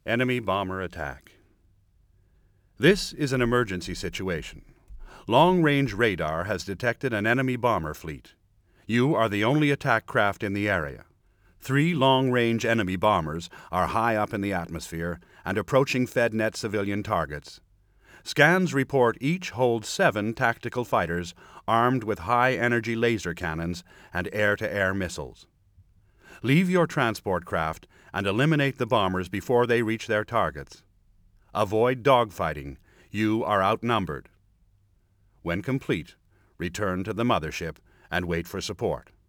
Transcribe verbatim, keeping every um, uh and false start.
Enemy bomber attack. This is an emergency situation. Long-range radar has detected an enemy bomber fleet. You are the only attack craft in the area. Three long-range enemy bombers are high up in the atmosphere and approaching FedNet civilian targets. Scans report each holds seven tactical fighters armed with high-energy laser cannons and air-to-air missiles. Leave your transport craft and eliminate the bombers before they reach their targets. Avoid dogfighting. You are outnumbered. When complete, return to the mothership and wait for support.